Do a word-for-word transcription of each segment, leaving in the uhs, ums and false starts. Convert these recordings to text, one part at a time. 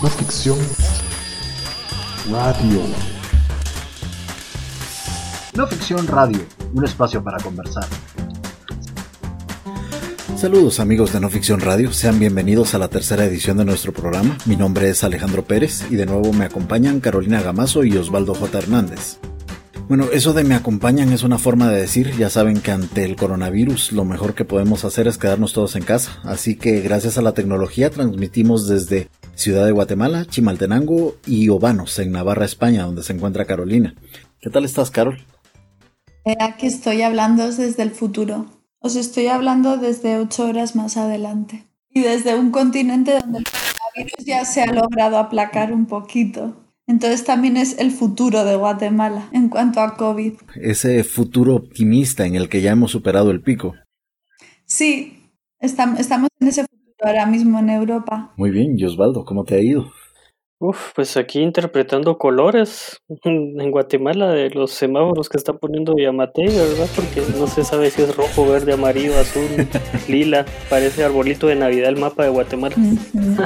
No ficción radio. No ficción radio, un espacio para conversar. Saludos amigos de No Ficción Radio, sean bienvenidos a la tercera edición de nuestro programa. Mi nombre es Alejandro Pérez y de nuevo me acompañan Carolina Gamazo y Osvaldo J. Hernández. Bueno, eso de me acompañan es una forma de decir, ya saben que ante el coronavirus lo mejor que podemos hacer es quedarnos todos en casa, así que gracias a la tecnología transmitimos desde Ciudad de Guatemala, Chimaltenango y Obanos, en Navarra, España, donde se encuentra Carolina. ¿Qué tal estás, Carol? Eh, aquí estoy hablando desde el futuro. Os estoy hablando desde ocho horas más adelante. Y desde un continente donde el coronavirus ya se ha logrado aplacar un poquito. Entonces también es el futuro de Guatemala en cuanto a COVID. Ese futuro optimista en el que ya hemos superado el pico. Sí, estamos, estamos en ese futuro ahora mismo en Europa. Muy bien, y Osvaldo, ¿cómo te ha ido? Uf, pues aquí interpretando colores en Guatemala de los semáforos que está poniendo Yamatei, ¿verdad? Porque no se sabe si es rojo, verde, amarillo, azul, lila. Parece arbolito de Navidad el mapa de Guatemala. Uh-huh.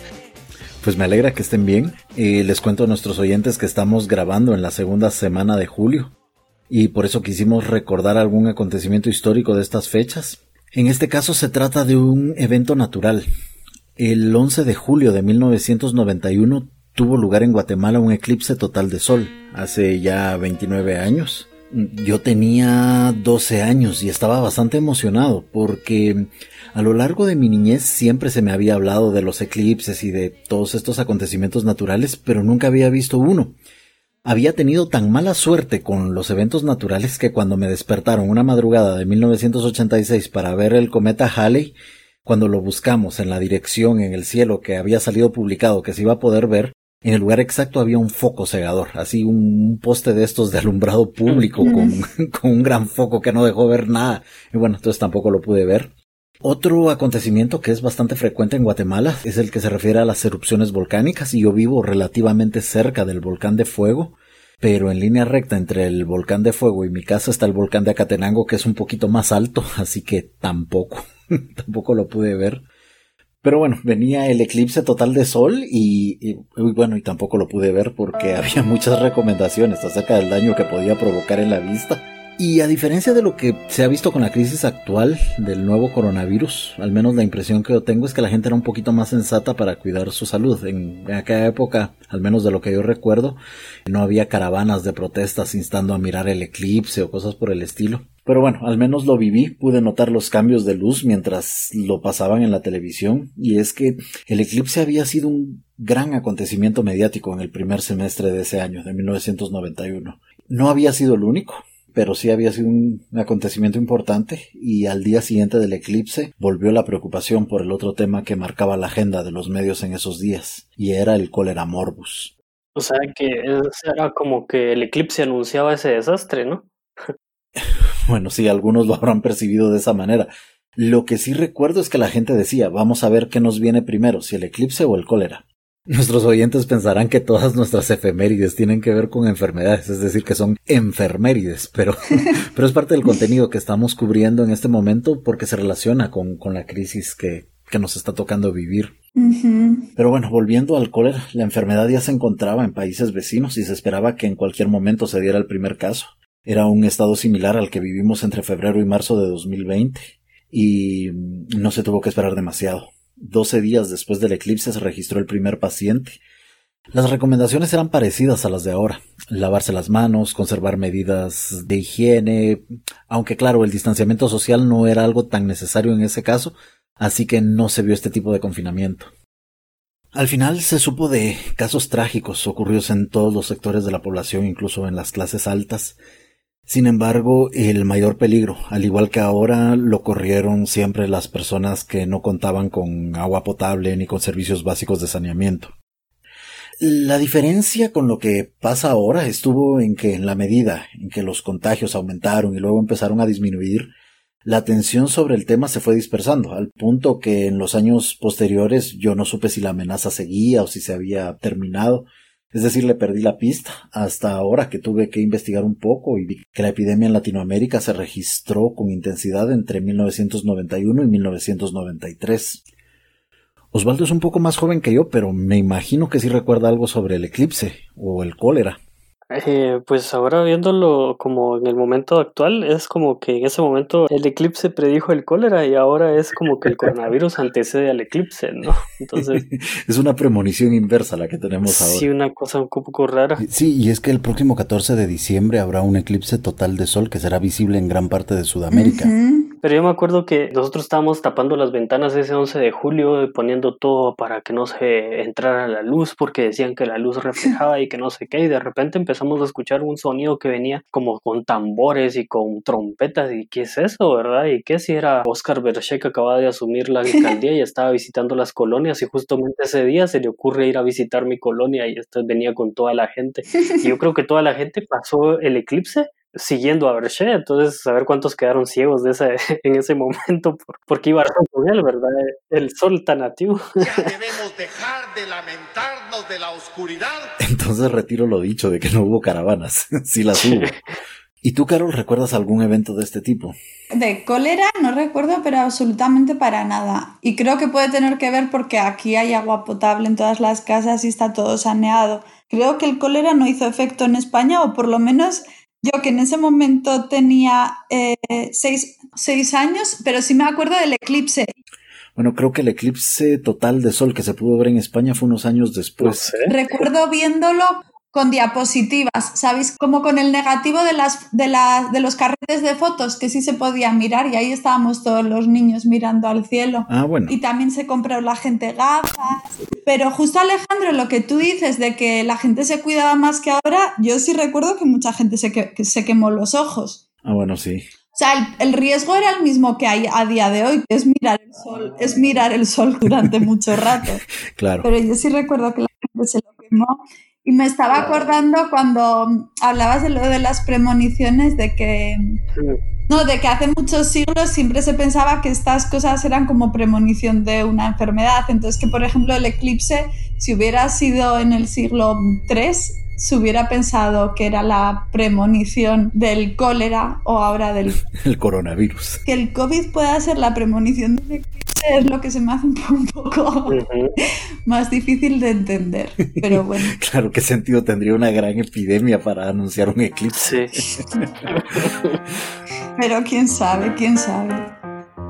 Pues me alegra que estén bien. Eh, les cuento a nuestros oyentes que estamos grabando en la segunda semana de julio y por eso quisimos recordar algún acontecimiento histórico de estas fechas. En este caso se trata de un evento natural. El once de julio de mil novecientos noventa y uno tuvo lugar en Guatemala un eclipse total de sol, hace ya veintinueve años. Yo tenía doce años y estaba bastante emocionado porque a lo largo de mi niñez siempre se me había hablado de los eclipses y de todos estos acontecimientos naturales, pero nunca había visto uno. Había tenido tan mala suerte con los eventos naturales que cuando me despertaron una madrugada de mil novecientos ochenta y seis para ver el cometa Halley, cuando lo buscamos en la dirección en el cielo que había salido publicado que se iba a poder ver, en el lugar exacto había un foco cegador, así un poste de estos de alumbrado público con, con un gran foco que no dejó ver nada. Y bueno, entonces tampoco lo pude ver. Otro acontecimiento que es bastante frecuente en Guatemala es el que se refiere a las erupciones volcánicas, y yo vivo relativamente cerca del volcán de Fuego, pero en línea recta entre el volcán de Fuego y mi casa está el volcán de Acatenango, que es un poquito más alto, así que tampoco, tampoco lo pude ver. Pero bueno, venía el eclipse total de sol y, y, y bueno, y tampoco lo pude ver porque había muchas recomendaciones acerca del daño que podía provocar en la vista. Y a diferencia de lo que se ha visto con la crisis actual del nuevo coronavirus, al menos la impresión que yo tengo es que la gente era un poquito más sensata para cuidar su salud. En, en aquella época, al menos de lo que yo recuerdo, no había caravanas de protestas instando a mirar el eclipse o cosas por el estilo. Pero bueno, al menos lo viví, pude notar los cambios de luz mientras lo pasaban en la televisión, y es que el eclipse había sido un gran acontecimiento mediático en el primer semestre de ese año, de mil novecientos noventa y uno. No había sido el único, pero sí había sido un acontecimiento importante, y al día siguiente del eclipse volvió la preocupación por el otro tema que marcaba la agenda de los medios en esos días, y era el cólera morbus. O sea que era como que el eclipse anunciaba ese desastre, ¿no? Bueno, sí, algunos lo habrán percibido de esa manera. Lo que sí recuerdo es que la gente decía, vamos a ver qué nos viene primero, si el eclipse o el cólera. Nuestros oyentes pensarán que todas nuestras efemérides tienen que ver con enfermedades, es decir, que son enfermérides, pero, pero es parte del contenido que estamos cubriendo en este momento porque se relaciona con, con la crisis que, que nos está tocando vivir. Uh-huh. Pero bueno, volviendo al cólera, la enfermedad ya se encontraba en países vecinos y se esperaba que en cualquier momento se diera el primer caso. Era un estado similar al que vivimos entre febrero y marzo de dos mil veinte y no se tuvo que esperar demasiado. doce días después del eclipse se registró el primer paciente. Las recomendaciones eran parecidas a las de ahora. Lavarse las manos, conservar medidas de higiene, aunque claro, el distanciamiento social no era algo tan necesario en ese caso, así que no se vio este tipo de confinamiento. Al final se supo de casos trágicos ocurridos en todos los sectores de la población, incluso en las clases altas. Sin embargo, el mayor peligro, al igual que ahora, lo corrieron siempre las personas que no contaban con agua potable ni con servicios básicos de saneamiento. La diferencia con lo que pasa ahora estuvo en que en la medida en que los contagios aumentaron y luego empezaron a disminuir, la atención sobre el tema se fue dispersando, al punto que en los años posteriores yo no supe si la amenaza seguía o si se había terminado. Es decir, le perdí la pista hasta ahora que tuve que investigar un poco y vi que la epidemia en Latinoamérica se registró con intensidad entre mil novecientos noventa y uno y mil novecientos noventa y tres. Osvaldo es un poco más joven que yo, pero me imagino que sí recuerda algo sobre el eclipse o el cólera. Eh, pues ahora viéndolo como en el momento actual, es como que en ese momento el eclipse predijo el cólera y ahora es como que el coronavirus antecede al eclipse, ¿no? Entonces... es una premonición inversa la que tenemos ahora. Sí, una cosa un poco rara. Sí, y es que el próximo catorce de diciembre habrá un eclipse total de sol que será visible en gran parte de Sudamérica. Ujú. Pero yo me acuerdo que nosotros estábamos tapando las ventanas ese once de julio y poniendo todo para que no se entrara la luz porque decían que la luz reflejaba y que no sé qué, y de repente empezamos a escuchar un sonido que venía como con tambores y con trompetas, y ¿qué es eso, verdad? Y qué si era Oscar Berché, que acababa de asumir la alcaldía y estaba visitando las colonias, y justamente ese día se le ocurre ir a visitar mi colonia y esto venía con toda la gente, y yo creo que toda la gente pasó el eclipse siguiendo a Berché, entonces a ver cuántos quedaron ciegos de ese, en ese momento por, porque iba con él, ¿verdad? El sol tan nativo. Ya debemos dejar de lamentarnos de la oscuridad. Entonces retiro lo dicho de que no hubo caravanas. Sí las hubo. ¿Y tú, Carol, recuerdas algún evento de este tipo? De cólera no recuerdo, pero absolutamente para nada. Y creo que puede tener que ver porque aquí hay agua potable en todas las casas y está todo saneado. Creo que el cólera no hizo efecto en España, o por lo menos yo, que en ese momento tenía eh, seis, seis años, pero sí me acuerdo del eclipse. Bueno, creo que el eclipse total de sol que se pudo ver en España fue unos años después. No sé. Recuerdo viéndolo con diapositivas, ¿sabéis? Como con el negativo de, las, de, la, de los carretes de fotos, que sí se podía mirar, y ahí estábamos todos los niños mirando al cielo. Ah, bueno. Y también se compró la gente gafas. Pero justo, Alejandro, lo que tú dices de que la gente se cuidaba más que ahora, yo sí recuerdo que mucha gente se, que, que se quemó los ojos. Ah, bueno, sí. O sea, el, el riesgo era el mismo que hay a día de hoy, que es mirar el sol, es mirar el sol durante mucho rato. Claro. Pero yo sí recuerdo que la gente se lo quemó. Y me estaba acordando cuando hablabas de lo de las premoniciones, de que, no, de que hace muchos siglos siempre se pensaba que estas cosas eran como premonición de una enfermedad. Entonces, que por ejemplo el eclipse, si hubiera sido en el siglo tercero, se hubiera pensado que era la premonición del cólera, o ahora del... el coronavirus. Que el COVID pueda ser la premonición del eclipse es lo que se me hace un poco uh-huh. más difícil de entender, pero bueno. Claro, ¿qué sentido tendría una gran epidemia para anunciar un eclipse? Sí. Pero quién sabe, quién sabe.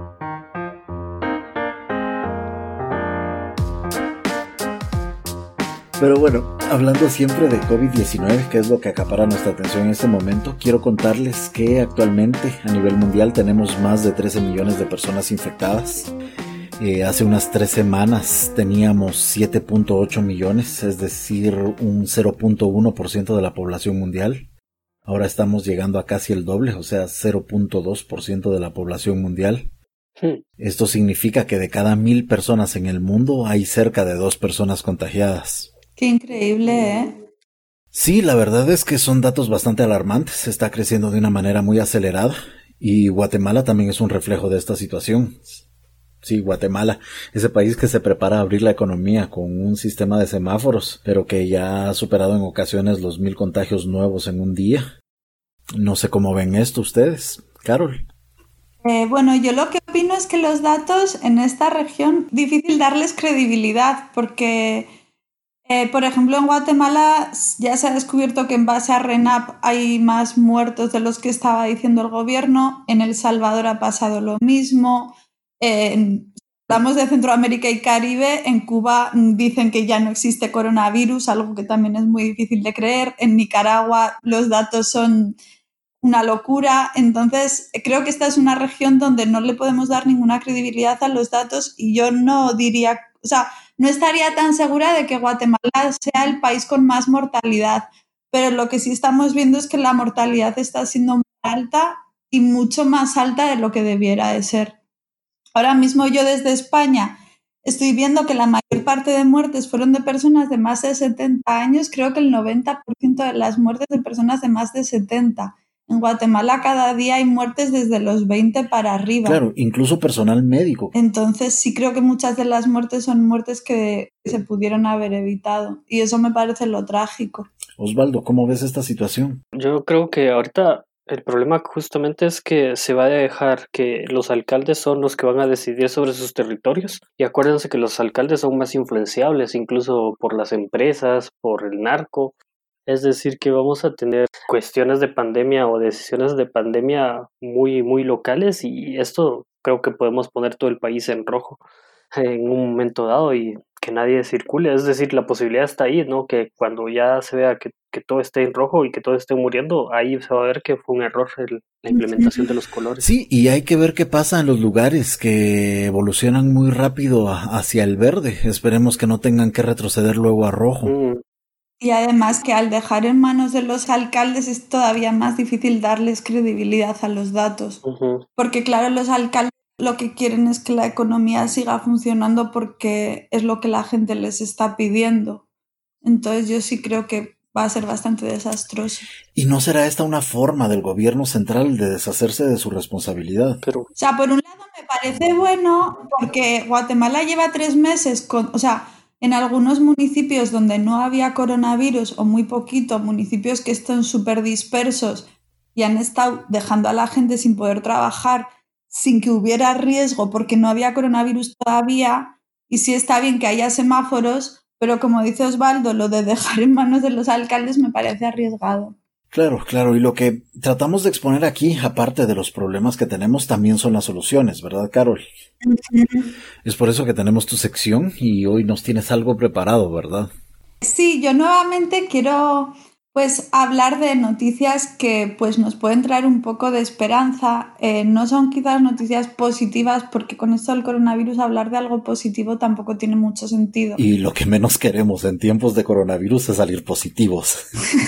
Pero bueno, hablando siempre de COVID diecinueve, que es lo que acapara nuestra atención en este momento, quiero contarles que actualmente a nivel mundial tenemos más de trece millones de personas infectadas. Eh, hace unas tres semanas teníamos siete punto ocho millones, es decir, un cero punto uno por ciento de la población mundial. Ahora estamos llegando a casi el doble, o sea, cero punto dos por ciento de la población mundial. Sí. Esto significa que de cada mil personas en el mundo hay cerca de dos personas contagiadas. Qué increíble, ¿eh? Sí, la verdad es que son datos bastante alarmantes. Está creciendo de una manera muy acelerada. Y Guatemala también es un reflejo de esta situación. Sí, Guatemala, ese país que se prepara a abrir la economía con un sistema de semáforos, pero que ya ha superado en ocasiones los mil contagios nuevos en un día. No sé cómo ven esto ustedes, Carol. Eh, bueno, yo lo que opino es que los datos en esta región, difícil darles credibilidad, porque... Eh, por ejemplo, en Guatemala ya se ha descubierto que en base a RENAP hay más muertos de los que estaba diciendo el gobierno. En El Salvador ha pasado lo mismo. Eh, hablamos de Centroamérica y Caribe. En Cuba dicen que ya no existe coronavirus, algo que también es muy difícil de creer. En Nicaragua los datos son una locura. Entonces, creo que esta es una región donde no le podemos dar ninguna credibilidad a los datos, y yo no diría... O sea, no estaría tan segura de que Guatemala sea el país con más mortalidad, pero lo que sí estamos viendo es que la mortalidad está siendo muy alta y mucho más alta de lo que debiera de ser. Ahora mismo yo desde España estoy viendo que la mayor parte de muertes fueron de personas de más de setenta años, creo que el noventa por ciento de las muertes de personas de más de setenta. En Guatemala cada día hay muertes desde los veinte para arriba. Claro, incluso personal médico. Entonces sí creo que muchas de las muertes son muertes que se pudieron haber evitado, y eso me parece lo trágico. Osvaldo, ¿cómo ves esta situación? Yo creo que ahorita El problema justamente es que se va a dejar que los alcaldes son los que van a decidir sobre sus territorios. Y acuérdense que los alcaldes son más influenciables, incluso por las empresas, por el narco. Es decir, que vamos a tener cuestiones de pandemia o decisiones de pandemia muy, muy locales, y esto creo que podemos poner todo el país en rojo en un momento dado y que nadie circule. Es decir, la posibilidad está ahí, ¿no? Que cuando ya se vea que, que todo esté en rojo y que todo esté muriendo, ahí se va a ver que fue un error el, la implementación de los colores. Sí, y hay que ver qué pasa en los lugares que evolucionan muy rápido a, hacia el verde. Esperemos que no tengan que retroceder luego a rojo. Mm. Y además que al dejar en manos de los alcaldes es todavía más difícil darles credibilidad a los datos. Uh-huh. Porque claro, los alcaldes lo que quieren es que la economía siga funcionando porque es lo que la gente les está pidiendo. Entonces yo sí creo que va a ser bastante desastroso. ¿Y no será esta una forma del gobierno central de deshacerse de su responsabilidad? Pero... O sea, por un lado me parece bueno porque Guatemala lleva tres meses con... O sea, en algunos municipios donde no había coronavirus o muy poquito, municipios que están súper dispersos y han estado dejando a la gente sin poder trabajar sin que hubiera riesgo porque no había coronavirus todavía, y sí está bien que haya semáforos, pero como dice Osvaldo, lo de dejar en manos de los alcaldes me parece arriesgado. Claro, claro, y lo que tratamos de exponer aquí, aparte de los problemas que tenemos, también son las soluciones, ¿verdad, Carol? Uh-huh. Es por eso que tenemos tu sección y hoy nos tienes algo preparado, ¿verdad? Sí, yo nuevamente quiero pues hablar de noticias que pues nos pueden traer un poco de esperanza. Eh, no son quizás noticias positivas porque con esto del coronavirus hablar de algo positivo tampoco tiene mucho sentido. Y lo que menos queremos en tiempos de coronavirus es salir positivos.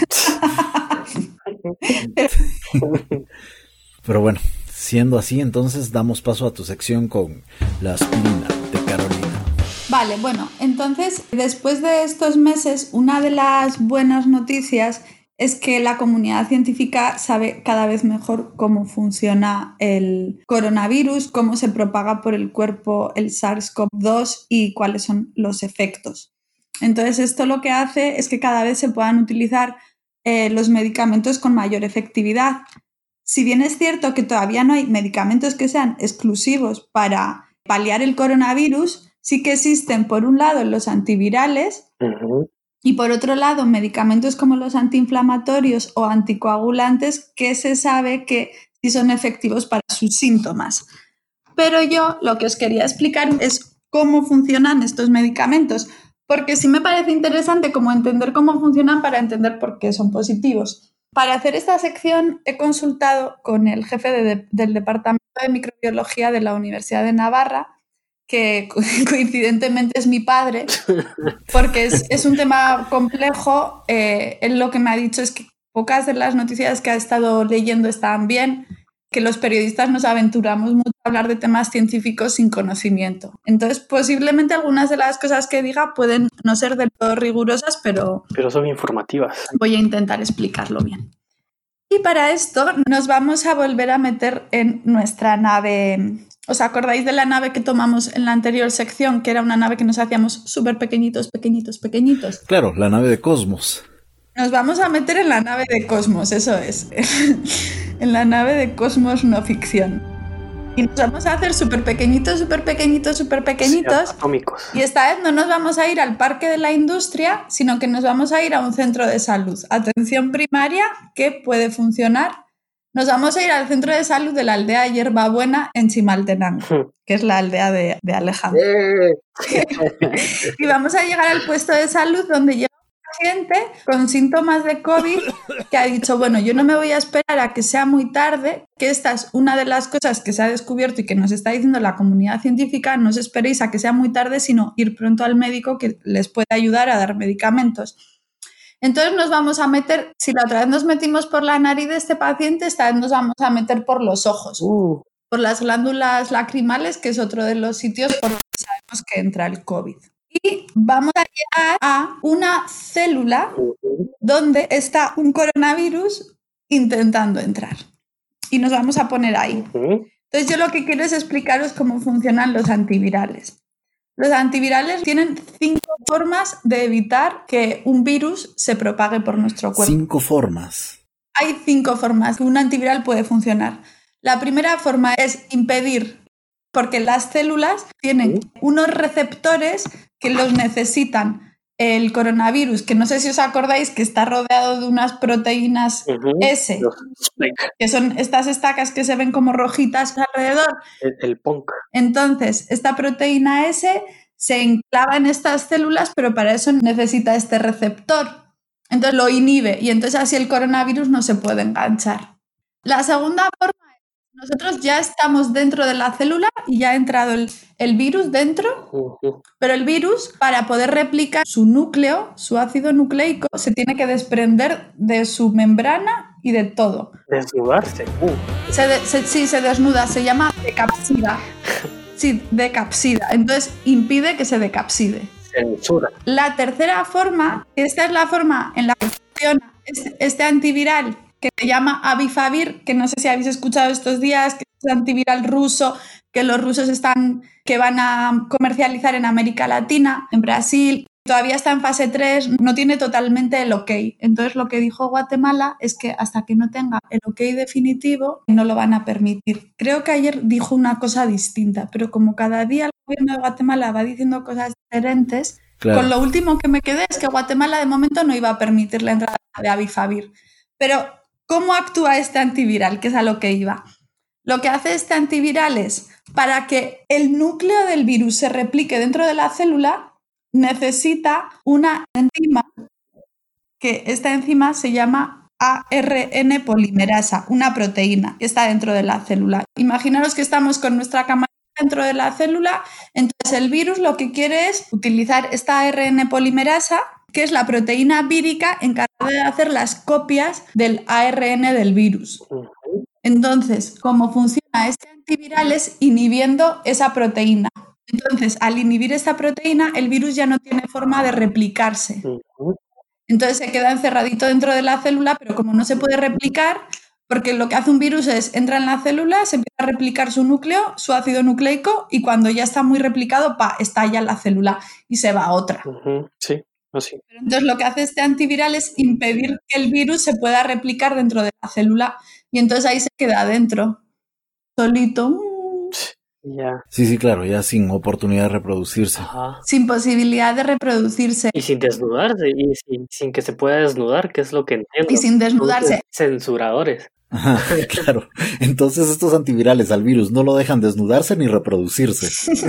Pero bueno, siendo así, entonces damos paso a tu sección con la aspirina de Carolina. Vale, bueno, entonces después de estos meses, una de las buenas noticias es que la comunidad científica sabe cada vez mejor cómo funciona el coronavirus, cómo se propaga por el cuerpo el SARS-CoV dos y cuáles son los efectos. Entonces esto lo que hace es que cada vez se puedan utilizar eh, los medicamentos con mayor efectividad. Si bien es cierto que todavía no hay medicamentos que sean exclusivos para paliar el coronavirus, sí que existen, por un lado, los antivirales uh-huh. y por otro lado, medicamentos como los antiinflamatorios o anticoagulantes que se sabe que sí son efectivos para sus síntomas. Pero yo lo que os quería explicar es cómo funcionan estos medicamentos, porque sí me parece interesante como entender cómo funcionan para entender por qué son positivos. Para hacer esta sección he consultado con el jefe de, de, del Departamento de Microbiología de la Universidad de Navarra, que coincidentemente es mi padre, porque es, es un tema complejo. Eh, él lo que me ha dicho es que pocas de las noticias que ha estado leyendo están bien, que los periodistas nos aventuramos mucho a hablar de temas científicos sin conocimiento. Entonces, posiblemente algunas de las cosas que diga pueden no ser del todo rigurosas, pero... Pero son informativas. Voy a intentar explicarlo bien. Y para esto nos vamos a volver a meter en nuestra nave. ¿Os acordáis de la nave que tomamos en la anterior sección? Que era una nave que nos hacíamos súper pequeñitos, pequeñitos, pequeñitos. Claro, la nave de Cosmos. Nos vamos a meter en la nave de Cosmos, eso es. En la nave de Cosmos no ficción. Y nos vamos a hacer súper pequeñitos, súper pequeñitos, súper pequeñitos. Sí, atómicos. Y esta vez no nos vamos a ir al parque de la industria, sino que nos vamos a ir a un centro de salud. Atención primaria que puede funcionar. Nos vamos a ir al centro de salud de la aldea Hierbabuena en Chimaltenango, que es la aldea de, de Alejandro. Y vamos a llegar al puesto de salud donde llega gente con síntomas de COVID que ha dicho, bueno, yo no me voy a esperar a que sea muy tarde, que esta es una de las cosas que se ha descubierto y que nos está diciendo la comunidad científica, no os esperéis a que sea muy tarde, sino ir pronto al médico que les puede ayudar a dar medicamentos. Entonces nos vamos a meter, si la otra vez nos metimos por la nariz de este paciente, esta vez nos vamos a meter por los ojos, uh. por las glándulas lacrimales, que es otro de los sitios por donde sabemos que entra el COVID. Y vamos a llegar a una célula donde está un coronavirus intentando entrar. Y nos vamos a poner ahí. Entonces yo lo que quiero es explicaros cómo funcionan los antivirales. Los antivirales tienen cinco formas de evitar que un virus se propague por nuestro cuerpo. Cinco formas. hay cinco formas que un antiviral puede funcionar. La primera forma es impedir, porque las células tienen unos receptores que los necesitan. El coronavirus, que no sé si os acordáis que está rodeado de unas proteínas uh-huh. S, que son estas estacas que se ven como rojitas alrededor. El, el punk. Entonces, esta proteína S se enclava en estas células, pero para eso necesita este receptor. Entonces lo inhibe y entonces así el coronavirus no se puede enganchar. La segunda forma es, nosotros ya estamos dentro de la célula y ya ha entrado el, el virus dentro, uh-huh. pero el virus, para poder replicar su núcleo, su ácido nucleico, se tiene que desprender de su membrana y de todo. Desnudarse. Uh. Se de, se, sí, se desnuda, se llama decapsida. Sí, decapsida. Entonces impide que se decapside. Censura. La tercera forma, esta es la forma en la que funciona este, este antiviral, que se llama Avifavir, que no sé si habéis escuchado estos días, que es un antiviral ruso, que los rusos están, que van a comercializar en América Latina, en Brasil. Todavía está en fase tres, no tiene totalmente el ok. Entonces lo que dijo Guatemala es que hasta que no tenga el ok definitivo no lo van a permitir. Creo que ayer dijo una cosa distinta, pero como cada día el gobierno de Guatemala va diciendo cosas diferentes, claro. Con lo último que me quedé es que Guatemala de momento no iba a permitir la entrada de Avifavir. Pero ¿cómo actúa este antiviral? Que es a lo que iba. Lo que hace este antiviral es, para que el núcleo del virus se replique dentro de la célula, necesita una enzima, que esta enzima se llama A R N polimerasa, una proteína que está dentro de la célula. Imaginaros que estamos con nuestra cámara dentro de la célula, entonces el virus lo que quiere es utilizar esta A R N polimerasa, que es la proteína vírica encargada de hacer las copias del A R N del virus. Entonces, ¿cómo funciona este antiviral? Es inhibiendo esa proteína. Entonces, al inhibir esta proteína, el virus ya no tiene forma de replicarse. Entonces se queda encerradito dentro de la célula, pero como no se puede replicar, porque lo que hace un virus es, entra en la célula, se empieza a replicar su núcleo, su ácido nucleico, y cuando ya está muy replicado, pa, estalla la célula y se va a otra. Uh-huh. Sí, así. Pero entonces lo que hace este antiviral es impedir que el virus se pueda replicar dentro de la célula, y entonces ahí se queda adentro, solito. Ya. Sí, sí, claro, ya sin oportunidad de reproducirse. Ajá. Sin posibilidad de reproducirse. Y sin desnudarse, y sin, sin que se pueda desnudar, que es lo que entiendo. Y sin desnudarse. Censuradores. Ajá, claro. Entonces estos antivirales al virus no lo dejan desnudarse ni reproducirse.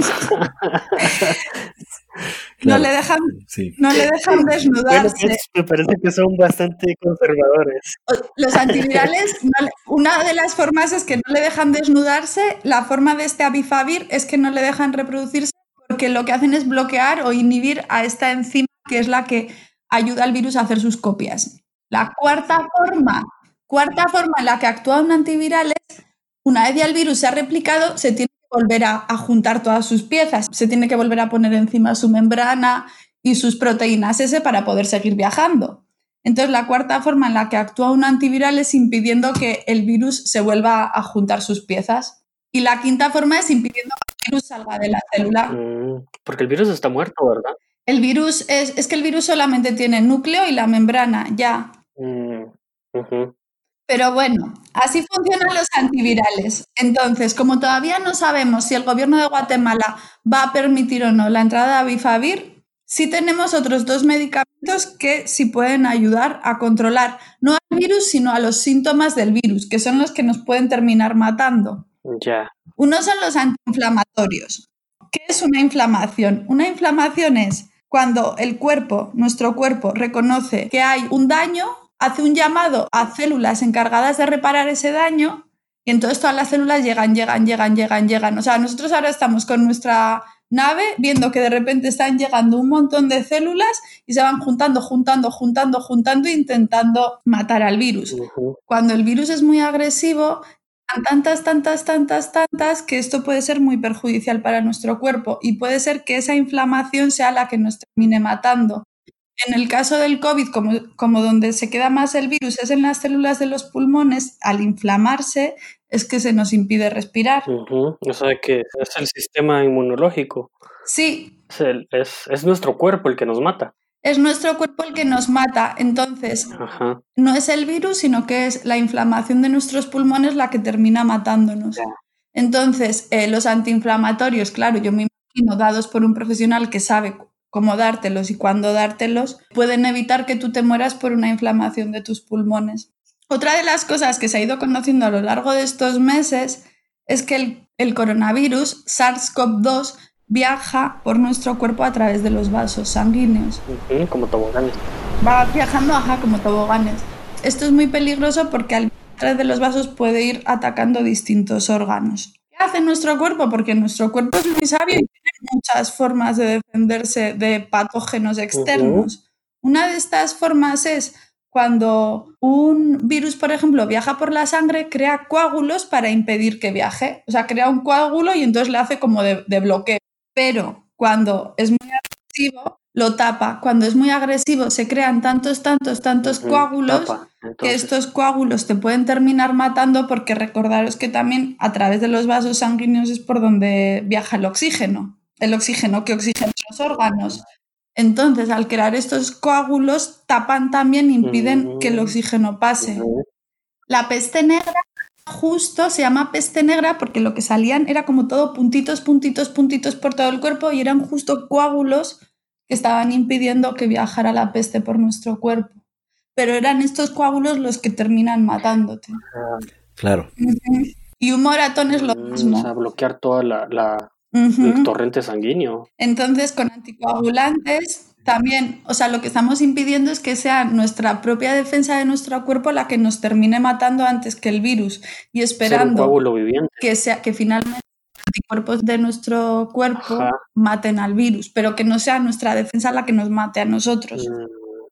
Claro. No le dejan, sí. no le dejan desnudarse. Bueno, me parece que son bastante conservadores. Los antivirales, no le, una de las formas es que no le dejan desnudarse. La forma de este Avifavir es que no le dejan reproducirse porque lo que hacen es bloquear o inhibir a esta enzima que es la que ayuda al virus a hacer sus copias. La cuarta forma, cuarta forma en la que actúa un antiviral es, una vez ya el virus se ha replicado, se tiene volver a, a juntar todas sus piezas, se tiene que volver a poner encima su membrana y sus proteínas S para poder seguir viajando. Entonces la cuarta forma en la que actúa un antiviral es impidiendo que el virus se vuelva a juntar sus piezas. Y la quinta forma es impidiendo que el virus salga de la célula. Mm, porque el virus está muerto, ¿verdad? El virus es, es que el virus solamente tiene el núcleo y la membrana, ya. Mm, uh-huh. Pero bueno, así funcionan los antivirales. Entonces, como todavía no sabemos si el gobierno de Guatemala va a permitir o no la entrada de Avifavir, sí tenemos otros dos medicamentos que sí pueden ayudar a controlar no al virus, sino a los síntomas del virus, que son los que nos pueden terminar matando. Ya. Uno son los antiinflamatorios. ¿Qué es una inflamación? Una inflamación es cuando el cuerpo, nuestro cuerpo, reconoce que hay un daño, hace un llamado a células encargadas de reparar ese daño y entonces todas las células llegan, llegan, llegan, llegan, llegan. O sea, nosotros ahora estamos con nuestra nave viendo que de repente están llegando un montón de células y se van juntando, juntando, juntando, juntando, intentando matar al virus. Uh-huh. Cuando el virus es muy agresivo, tantas, tantas, tantas, tantas, que esto puede ser muy perjudicial para nuestro cuerpo y puede ser que esa inflamación sea la que nos termine matando. En el caso del COVID, como, como donde se queda más el virus es en las células de los pulmones, al inflamarse es que se nos impide respirar. Uh-huh. O sea que es el sistema inmunológico. Sí. Es, el, es, es nuestro cuerpo el que nos mata. es nuestro cuerpo el que nos mata. Entonces, Ajá. no es el virus, sino que es la inflamación de nuestros pulmones la que termina matándonos. Ya. Entonces, eh, los antiinflamatorios, claro, yo me imagino, dados por un profesional que sabe cómo dártelos y cuándo dártelos, pueden evitar que tú te mueras por una inflamación de tus pulmones. Otra de las cosas que se ha ido conociendo a lo largo de estos meses es que el, el coronavirus SARS-CoV dos viaja por nuestro cuerpo a través de los vasos sanguíneos. Ujú, como toboganes. Va viajando, ajá, como toboganes. Esto es muy peligroso porque al a través de los vasos puede ir atacando distintos órganos. ¿Qué hace nuestro cuerpo? Porque nuestro cuerpo es muy sabio y tiene muchas formas de defenderse de patógenos externos. Uh-huh. Una de estas formas es cuando un virus, por ejemplo, viaja por la sangre, crea coágulos para impedir que viaje. O sea, crea un coágulo y entonces le hace como de, de bloqueo. Pero cuando es muy agresivo, lo tapa. Cuando es muy agresivo, se crean tantos, tantos, tantos uh-huh. coágulos tapa, que estos coágulos te pueden terminar matando, porque recordaros que también a través de los vasos sanguíneos es por donde viaja el oxígeno. El oxígeno que oxigena los órganos. Entonces, al crear estos coágulos, tapan también, impiden uh-huh. que el oxígeno pase. Uh-huh. La peste negra justo se llama peste negra porque lo que salían era como todo puntitos, puntitos, puntitos por todo el cuerpo y eran justo coágulos que estaban impidiendo que viajara la peste por nuestro cuerpo. Pero eran estos coágulos los que terminan matándote. Claro. Uh-huh. Y un moratón es lo mismo. O sea, bloquear toda la... la... Uh-huh. El torrente sanguíneo. Entonces, con anticoagulantes también, o sea, lo que estamos impidiendo es que sea nuestra propia defensa de nuestro cuerpo la que nos termine matando antes que el virus, y esperando que sea que finalmente los anticuerpos de nuestro cuerpo Ajá. maten al virus, pero que no sea nuestra defensa la que nos mate a nosotros. Mm.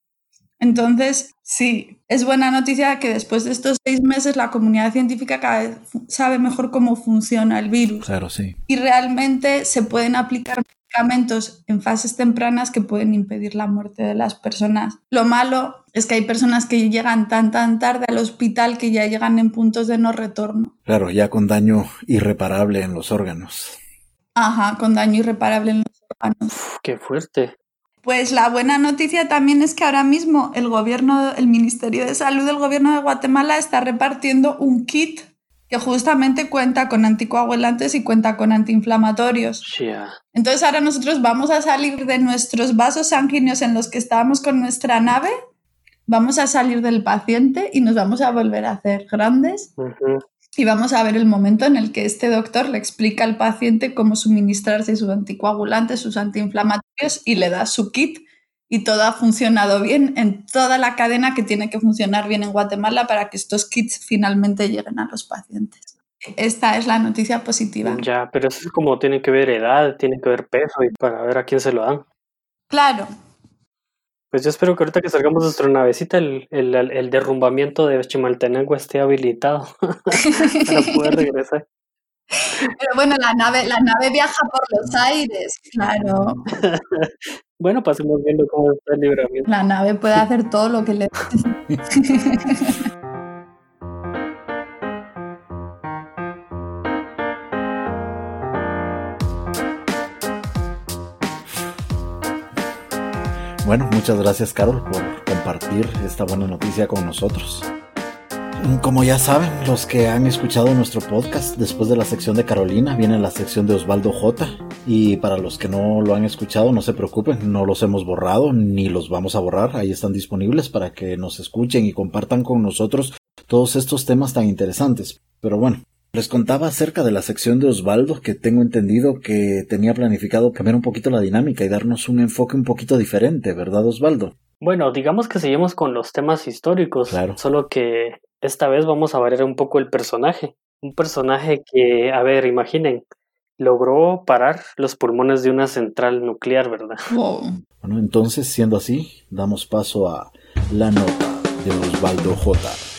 Entonces, sí, es buena noticia que después de estos seis meses la comunidad científica cada vez sabe mejor cómo funciona el virus. Claro, sí. Y realmente se pueden aplicar medicamentos en fases tempranas que pueden impedir la muerte de las personas. Lo malo es que hay personas que llegan tan tan tarde al hospital que ya llegan en puntos de no retorno. Claro, ya con daño irreparable en los órganos. Ajá, con daño irreparable en los órganos. Uf, qué fuerte. Pues la buena noticia también es que ahora mismo el gobierno, el Ministerio de Salud del Gobierno de Guatemala está repartiendo un kit que justamente cuenta con anticoagulantes y cuenta con antiinflamatorios. Yeah. Entonces ahora nosotros vamos a salir de nuestros vasos sanguíneos en los que estábamos con nuestra nave, vamos a salir del paciente y nos vamos a volver a hacer grandes. Uh-huh. Y vamos a ver el momento en el que este doctor le explica al paciente cómo suministrarse sus anticoagulantes, sus antiinflamatorios, y le da su kit, y todo ha funcionado bien en toda la cadena que tiene que funcionar bien en Guatemala para que estos kits finalmente lleguen a los pacientes. Esta es la noticia positiva. Ya, pero eso es como tiene que ver edad, tiene que ver peso, y para ver a quién se lo dan. Claro. Pues yo espero que ahorita que salgamos de nuestra navecita el, el, el derrumbamiento de Chimaltenango esté habilitado para poder regresar. Pero bueno, la nave, la nave viaja por los aires, claro. Bueno, pasemos viendo cómo está el libramiento. La nave puede hacer todo lo que le... Bueno, muchas gracias, Carol, por compartir esta buena noticia con nosotros. Como ya saben, los que han escuchado nuestro podcast, después de la sección de Carolina viene la sección de Osvaldo J. Y para los que no lo han escuchado, no se preocupen, no los hemos borrado ni los vamos a borrar. Ahí están disponibles para que nos escuchen y compartan con nosotros todos estos temas tan interesantes. Pero bueno, les contaba acerca de la sección de Osvaldo, que tengo entendido que tenía planificado cambiar un poquito la dinámica y darnos un enfoque un poquito diferente, ¿verdad, Osvaldo? Bueno, digamos que seguimos con los temas históricos, claro. Solo que esta vez vamos a variar un poco el personaje. Un personaje que, a ver, imaginen, logró parar los pulmones de una central nuclear, ¿verdad? Wow. Bueno, entonces, siendo así, damos paso a la nota de Osvaldo J.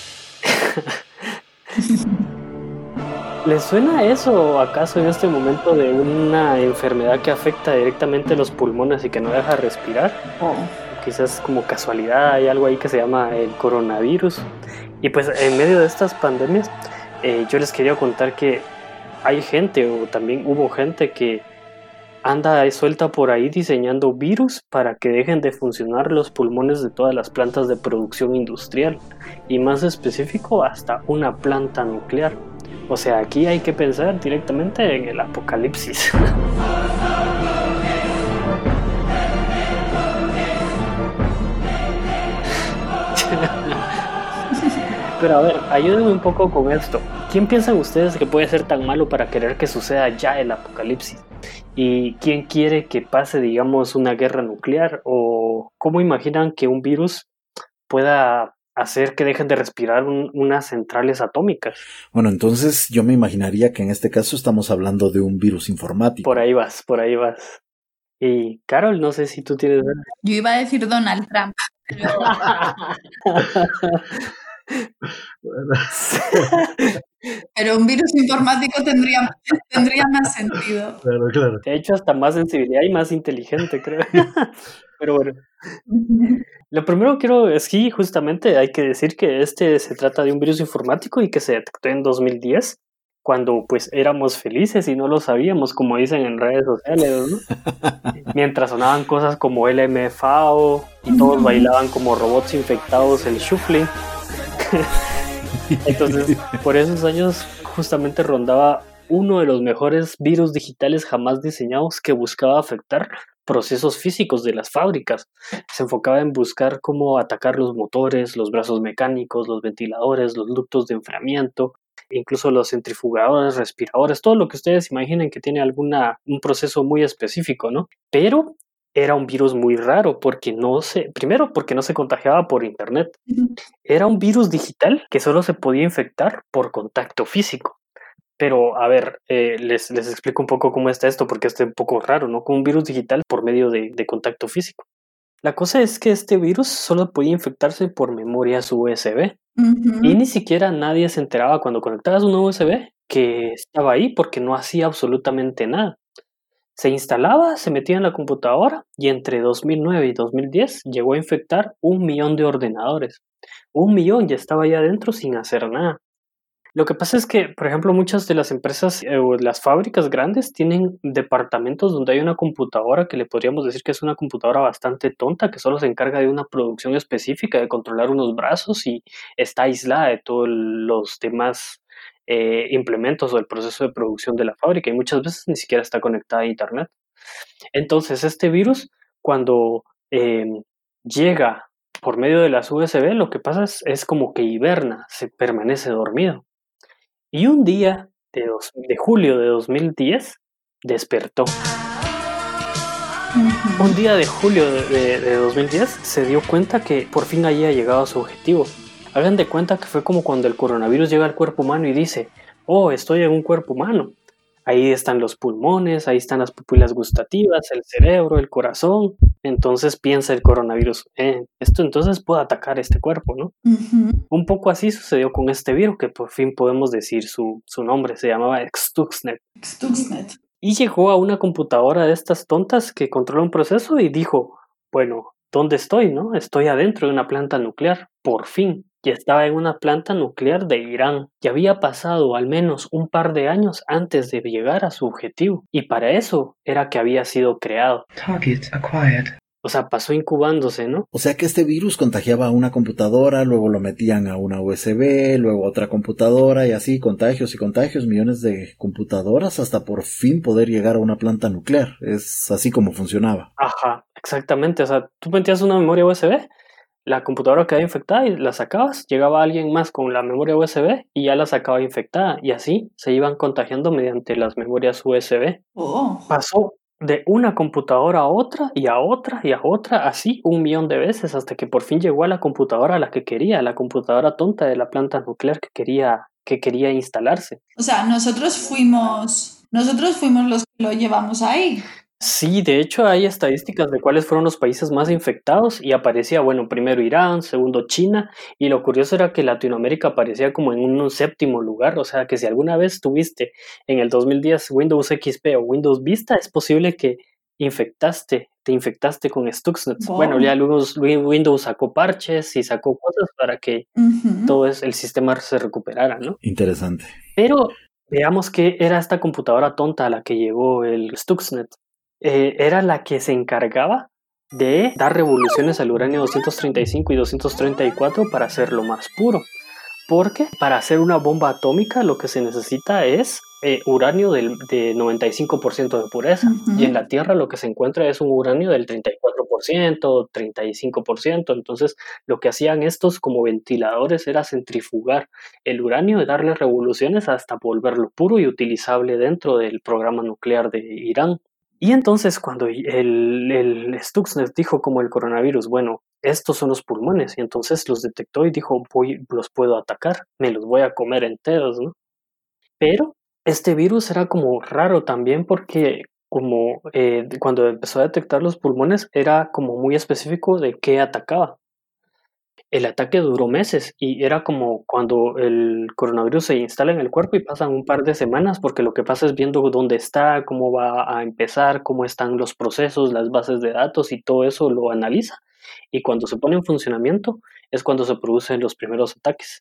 ¿Les suena eso acaso en este momento de una enfermedad que afecta directamente los pulmones y que no deja respirar? Oh. Quizás como casualidad hay algo ahí que se llama el coronavirus. Y pues en medio de estas pandemias eh, yo les quería contar que hay gente o también hubo gente que anda suelta por ahí diseñando virus para que dejen de funcionar los pulmones de todas las plantas de producción industrial, y más específico hasta una planta nuclear. O sea, aquí hay que pensar directamente en el apocalipsis. Pero a ver, ayúdenme un poco con esto. ¿Quién piensan ustedes que puede ser tan malo para querer que suceda ya el apocalipsis? ¿Y quién quiere que pase, digamos, una guerra nuclear? ¿O cómo imaginan que un virus pueda hacer que dejen de respirar un, unas centrales atómicas? Bueno, entonces yo me imaginaría que en este caso estamos hablando de un virus informático. Por ahí vas, por ahí vas. Y Carol, no sé si tú tienes... Yo iba a decir Donald Trump. Pero... Pero un virus informático tendría, tendría más sentido. Claro, claro. De hecho, hasta más sensibilidad y más inteligente, creo. Pero bueno. Lo primero quiero es que justamente hay que decir que este se trata de un virus informático y que se detectó en dos mil diez, cuando pues éramos felices y no lo sabíamos, como dicen en redes sociales, ¿no? Mientras sonaban cosas como L M F A O y todos bailaban como robots infectados el shuffling. Entonces, por esos años justamente rondaba uno de los mejores virus digitales jamás diseñados, que buscaba afectar procesos físicos de las fábricas. Se enfocaba en buscar cómo atacar los motores, los brazos mecánicos, los ventiladores, los ductos de enfriamiento, incluso los centrifugadores, respiradores, todo lo que ustedes imaginen que tiene alguna, un proceso muy específico, ¿no? Pero era un virus muy raro porque no se, primero porque no se contagiaba por internet. Era un virus digital que solo se podía infectar por contacto físico. Pero, a ver, eh, les, les explico un poco cómo está esto, porque es un poco raro, ¿no? Con un virus digital por medio de, de contacto físico. La cosa es que este virus solo podía infectarse por memorias U S B. Uh-huh. Y ni siquiera nadie se enteraba cuando conectabas una U S B que estaba ahí, porque no hacía absolutamente nada. Se instalaba, se metía en la computadora y entre dos mil nueve y dos mil diez llegó a infectar un millón de ordenadores. Un millón ya estaba ahí adentro sin hacer nada. Lo que pasa es que, por ejemplo, muchas de las empresas eh, o las fábricas grandes tienen departamentos donde hay una computadora que le podríamos decir que es una computadora bastante tonta, que solo se encarga de una producción específica, de controlar unos brazos, y está aislada de todos los demás eh, implementos o el proceso de producción de la fábrica, y muchas veces ni siquiera está conectada a internet. Entonces, este virus, cuando eh, llega por medio de las U S B, lo que pasa es, es como que hiberna, se permanece dormido. Y un día de, dos, de julio de dos mil diez despertó. Uh-huh. Un día de julio de, de, de dos mil diez se dio cuenta que por fin había llegado a su objetivo. Hagan de cuenta que fue como cuando el coronavirus llega al cuerpo humano y dice: oh, estoy en un cuerpo humano. Ahí están los pulmones, ahí están las pupilas gustativas, el cerebro, el corazón. Entonces piensa el coronavirus, eh, esto entonces puede atacar este cuerpo, ¿no? Uh-huh. Un poco así sucedió con este virus, que por fin podemos decir su, su nombre, se llamaba Stuxnet. Stuxnet. Y llegó a una computadora de estas tontas que controla un proceso y dijo: bueno, ¿dónde estoy, no? Estoy adentro de una planta nuclear, por fin. Y estaba en una planta nuclear de Irán. Y había pasado al menos un par de años antes de llegar a su objetivo. Y para eso era que había sido creado. Target acquired. O sea, pasó incubándose, ¿no? O sea que este virus contagiaba a una computadora, luego lo metían a una U S B, luego a otra computadora, y así contagios y contagios, millones de computadoras, hasta por fin poder llegar a una planta nuclear. Es así como funcionaba. Ajá, exactamente. O sea, tú metías una memoria U S B, la computadora quedaba infectada y la sacabas, llegaba alguien más con la memoria U S B y ya la sacaba infectada, y así se iban contagiando mediante las memorias U S B. Oh. Pasó de una computadora a otra y a otra y a otra, así un millón de veces, hasta que por fin llegó a la computadora a la que quería, la computadora tonta de la planta nuclear que quería, que quería instalarse. O sea, nosotros fuimos, nosotros fuimos los que lo llevamos ahí. Sí, de hecho hay estadísticas de cuáles fueron los países más infectados y aparecía, bueno, primero Irán, segundo China, y lo curioso era que Latinoamérica aparecía como en un séptimo lugar. O sea que si alguna vez tuviste en el dos mil diez Windows X P o Windows Vista, es posible que infectaste, te infectaste con Stuxnet. Wow. Bueno, ya luego Windows sacó parches y sacó cosas para que uh-huh. todo es, el sistema se recuperara, ¿no? Interesante. Pero veamos qué era esta computadora tonta a la que llegó el Stuxnet. eh, era la que se encargaba de dar revoluciones al uranio doscientos treinta y cinco y doscientos treinta y cuatro para hacerlo más puro. Porque para hacer una bomba atómica lo que se necesita es eh, uranio del, de noventa y cinco por ciento de pureza. Uh-huh. Y en la Tierra lo que se encuentra es un uranio del treinta y cuatro por ciento, treinta y cinco por ciento. Entonces lo que hacían estos como ventiladores era centrifugar el uranio y darle revoluciones hasta volverlo puro y utilizable dentro del programa nuclear de Irán. Y entonces cuando el, el Stuxnet dijo como el coronavirus, bueno, estos son los pulmones, y entonces los detectó y dijo, voy, los puedo atacar, me los voy a comer enteros, ¿no? Pero este virus era como raro también porque como eh, cuando empezó a detectar los pulmones era como muy específico de qué atacaba. El ataque duró meses y era como cuando el coronavirus se instala en el cuerpo y pasan un par de semanas porque lo que pasa es viendo dónde está, cómo va a empezar, cómo están los procesos, las bases de datos y todo eso lo analiza. Y cuando se pone en funcionamiento es cuando se producen los primeros ataques.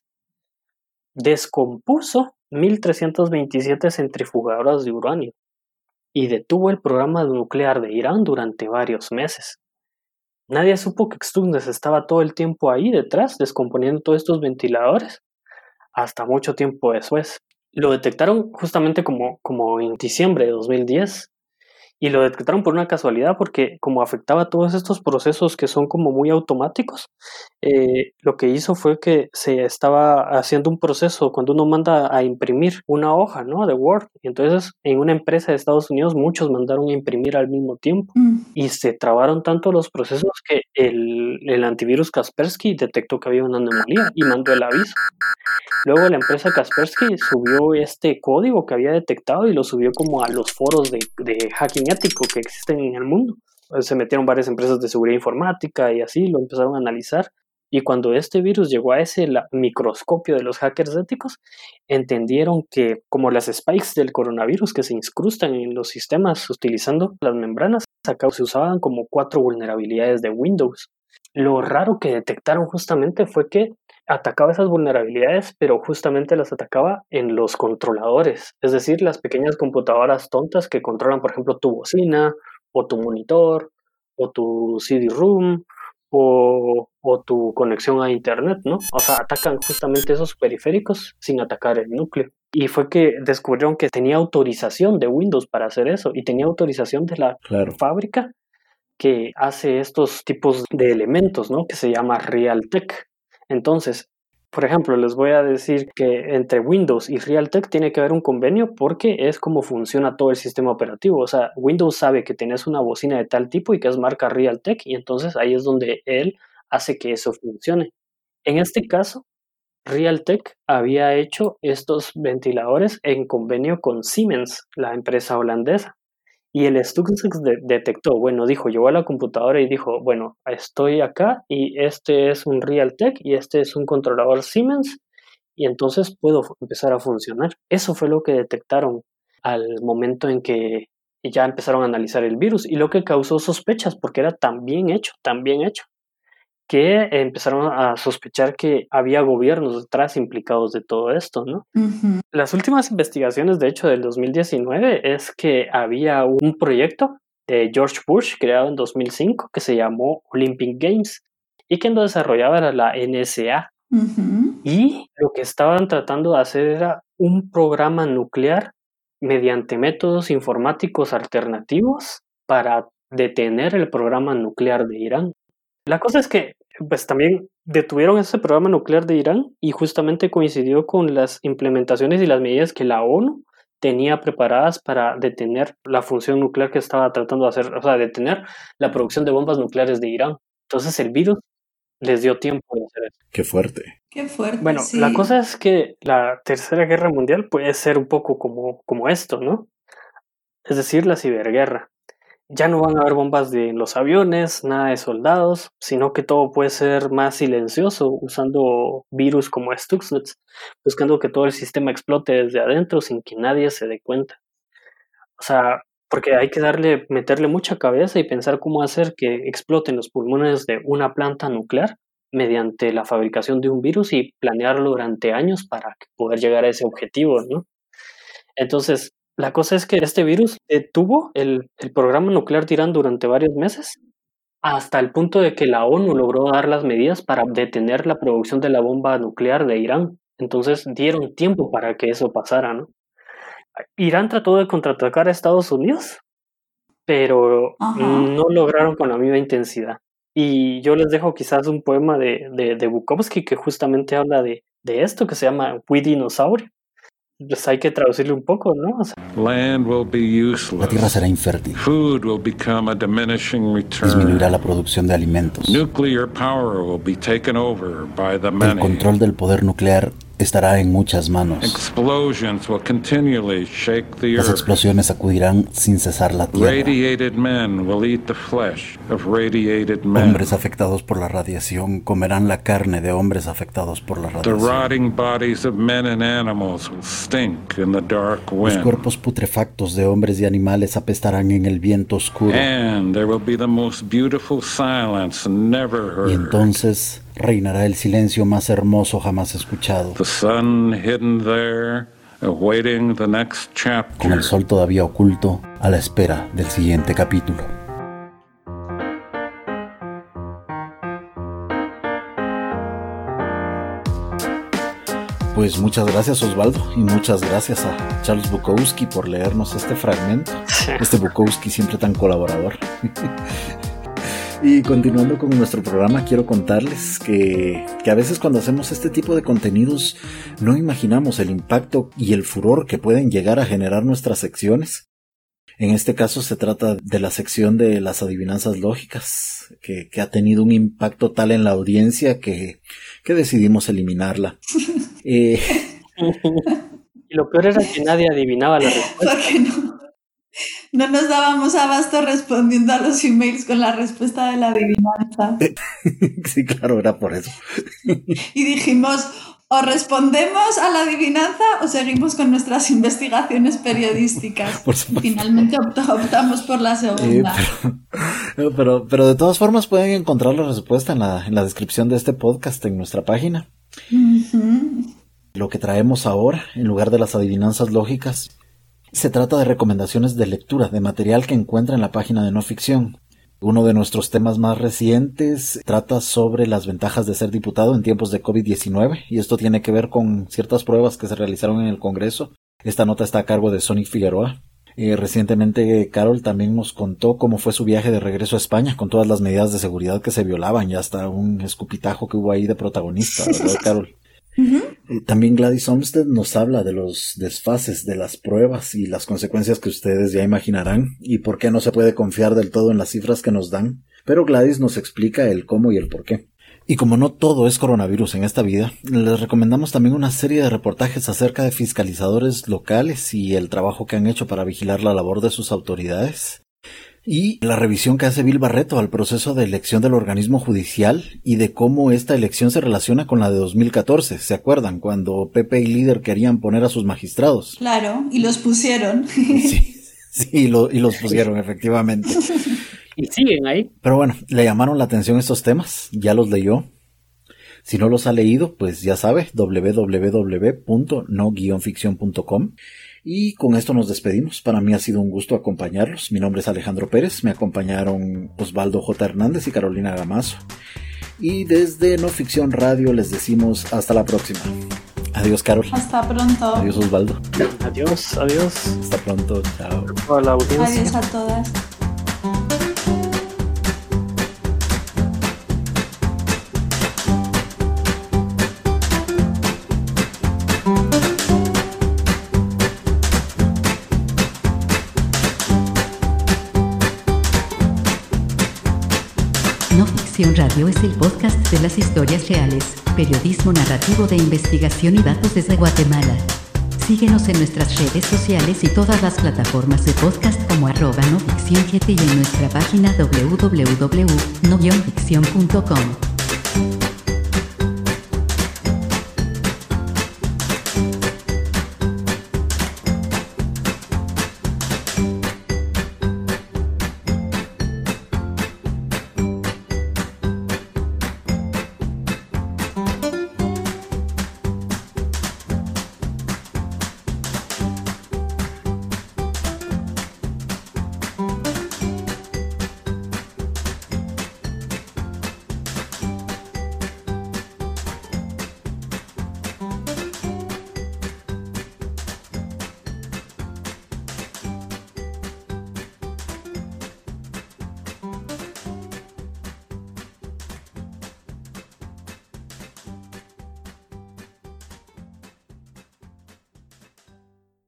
Descompuso mil trescientas veintisiete centrifugadoras de uranio y detuvo el programa nuclear de Irán durante varios meses. Nadie supo que Stuxnet estaba todo el tiempo ahí detrás, descomponiendo todos estos ventiladores, hasta mucho tiempo después. Lo detectaron justamente como, como en diciembre de dos mil diez, y lo detectaron por una casualidad porque como afectaba todos estos procesos que son como muy automáticos, eh, lo que hizo fue que se estaba haciendo un proceso cuando uno manda a imprimir una hoja, ¿no?, de Word, y entonces en una empresa de Estados Unidos muchos mandaron a imprimir al mismo tiempo mm. y se trabaron tanto los procesos que el, el antivirus Kaspersky detectó que había una anomalía y mandó el aviso. Luego la empresa Kaspersky subió este código que había detectado y lo subió como a los foros de, de hacking ético que existen en el mundo. Se metieron varias empresas de seguridad informática y así lo empezaron a analizar. Y cuando este virus llegó a ese la, microscopio de los hackers éticos, entendieron que como las spikes del coronavirus que se incrustan en los sistemas utilizando las membranas, acá se usaban como cuatro vulnerabilidades de Windows. Lo raro que detectaron justamente fue que atacaba esas vulnerabilidades, pero justamente las atacaba en los controladores, es decir, las pequeñas computadoras tontas que controlan, por ejemplo, tu bocina, o tu monitor, o tu C D-ROOM, o, o tu conexión a internet, ¿no? O sea, atacan justamente esos periféricos sin atacar el núcleo. Y fue que descubrieron que tenía autorización de Windows para hacer eso, y tenía autorización de la claro. fábrica que hace estos tipos de elementos, ¿no?, que se llama Realtek. Entonces, por ejemplo, les voy a decir que entre Windows y Realtek tiene que haber un convenio porque es como funciona todo el sistema operativo. O sea, Windows sabe que tenés una bocina de tal tipo y que es marca Realtek, y entonces ahí es donde él hace que eso funcione. En este caso, Realtek había hecho estos ventiladores en convenio con Siemens, la empresa holandesa. Y el Stuxnet de- detectó, bueno, dijo, llegó a la computadora y dijo, bueno, estoy acá y este es un Realtek y este es un controlador Siemens y entonces puedo fu- empezar a funcionar. Eso fue lo que detectaron al momento en que ya empezaron a analizar el virus y lo que causó sospechas porque era tan bien hecho, tan bien hecho, que empezaron a sospechar que había gobiernos detrás implicados de todo esto, ¿no? Ujú. Las últimas investigaciones, de hecho, del dos mil diecinueve, es que había un proyecto de George Bush creado en dos mil cinco que se llamó Olympic Games y que lo desarrollaba era la N S A. Ujú. Y lo que estaban tratando de hacer era un programa nuclear mediante métodos informáticos alternativos para detener el programa nuclear de Irán. La cosa es que, pues también detuvieron ese programa nuclear de Irán y justamente coincidió con las implementaciones y las medidas que la ONU tenía preparadas para detener la función nuclear que estaba tratando de hacer, o sea, detener la producción de bombas nucleares de Irán. Entonces el virus les dio tiempo de hacer eso. Qué fuerte. Qué fuerte, Bueno, sí. la cosa es que la Tercera Guerra Mundial puede ser un poco como, como esto, ¿no? Es decir, la ciberguerra. Ya no van a haber bombas de en los aviones, nada de soldados, sino que todo puede ser más silencioso usando virus como Stuxnet, buscando que todo el sistema explote desde adentro sin que nadie se dé cuenta. O sea, porque hay que darle, meterle mucha cabeza y pensar cómo hacer que exploten los pulmones de una planta nuclear mediante la fabricación de un virus y planearlo durante años para poder llegar a ese objetivo, ¿no? Entonces, La cosa es que este virus detuvo el, el programa nuclear de Irán durante varios meses, hasta el punto de que la ONU logró dar las medidas para detener la producción de la bomba nuclear de Irán. Entonces dieron tiempo para que eso pasara, ¿no? Irán trató de contraatacar a Estados Unidos, pero Ajá. no lograron con la misma intensidad. Y yo les dejo quizás un poema de, de, de Bukowski que justamente habla de, de esto, que se llama We Dinosaurio. Pues hay que traducirle un poco, ¿no? O sea, Land will be useless. La tierra será infértil. Food will become a diminishing Disminuirá return. la producción de alimentos. Nuclear power will be taken over by the El many. control del poder nuclear estará en muchas manos. Explosions will continually shake the Las earth. explosiones sacudirán sin cesar la tierra. Radiated men will eat the flesh of radiated men. Hombres afectados por la radiación comerán la carne de hombres afectados por la The radiación. rotting bodies of men and animals will stink in the dark Los wind. cuerpos putrefactos de hombres y animales apestarán en el viento oscuro. And there will be the most beautiful silence never heard. Y entonces reinará el silencio más hermoso jamás escuchado, The sun hidden there, awaiting the next con chapter. el sol todavía oculto a la espera del siguiente capítulo. Pues muchas gracias, Osvaldo, y muchas gracias a Charles Bukowski por leernos este fragmento. Este Bukowski siempre tan colaborador. Y continuando con nuestro programa, quiero contarles que, que a veces cuando hacemos este tipo de contenidos no imaginamos el impacto y el furor que pueden llegar a generar nuestras secciones. En este caso se trata de la sección de las adivinanzas lógicas, que, que ha tenido un impacto tal en la audiencia que, que decidimos eliminarla. Eh, y lo peor era que nadie adivinaba la respuesta. Porque no, no nos dábamos abasto respondiendo a los emails con la respuesta de la adivinanza. sí, claro, era por eso. Y dijimos, o respondemos a la adivinanza o seguimos con nuestras investigaciones periodísticas. Por supuesto. Finalmente opta- optamos por la segunda. Eh, pero, pero, pero de todas formas pueden encontrar la respuesta en la, en la descripción de este podcast en nuestra página. Ujú. Lo que traemos ahora, en lugar de las adivinanzas lógicas, se trata de recomendaciones de lectura, de material que encuentra en la página de No Ficción. Uno de nuestros temas más recientes trata sobre las ventajas de ser diputado en tiempos de covid diecinueve, y esto tiene que ver con ciertas pruebas que se realizaron en el Congreso. Esta nota está a cargo de Sonic Figueroa. Eh, recientemente Carol también nos contó cómo fue su viaje de regreso a España, con todas las medidas de seguridad que se violaban y hasta un escupitajo que hubo ahí de protagonista, ¿verdad, Carol? Ujú. Eh, También Gladys Olmsted nos habla de los desfases de las pruebas y las consecuencias que ustedes ya imaginarán y por qué no se puede confiar del todo en las cifras que nos dan, pero Gladys nos explica el cómo y el por qué. Y como no todo es coronavirus en esta vida, les recomendamos también una serie de reportajes acerca de fiscalizadores locales y el trabajo que han hecho para vigilar la labor de sus autoridades. Y la revisión que hace Bill Barreto al proceso de elección del organismo judicial y de cómo esta elección se relaciona con la de dos mil catorce. ¿Se acuerdan? Cuando Pepe y Líder querían poner a sus magistrados. Claro, y los pusieron. Sí, sí, lo, y los pusieron, efectivamente. Y siguen ahí. Pero bueno, le llamaron la atención estos temas, ya los leyó. Si no los ha leído, pues ya sabe, doble u doble u doble u punto no guion ficción punto com. Y con esto nos despedimos. Para mí ha sido un gusto acompañarlos. Mi nombre es Alejandro Pérez. Me acompañaron Osvaldo J. Hernández y Carolina Gamazo. Y desde No Ficción Radio les decimos hasta la próxima. Adiós, Carol. Hasta pronto. Adiós, Osvaldo. Adiós, adiós. Hasta pronto. Chao. A la audiencia. Adiós a todas. No Ficción Radio es el podcast de las historias reales, periodismo narrativo de investigación y datos desde Guatemala. Síguenos en nuestras redes sociales y todas las plataformas de podcast como arroba no ficción siete y en nuestra página doble u doble u doble u punto no guion ficción punto com.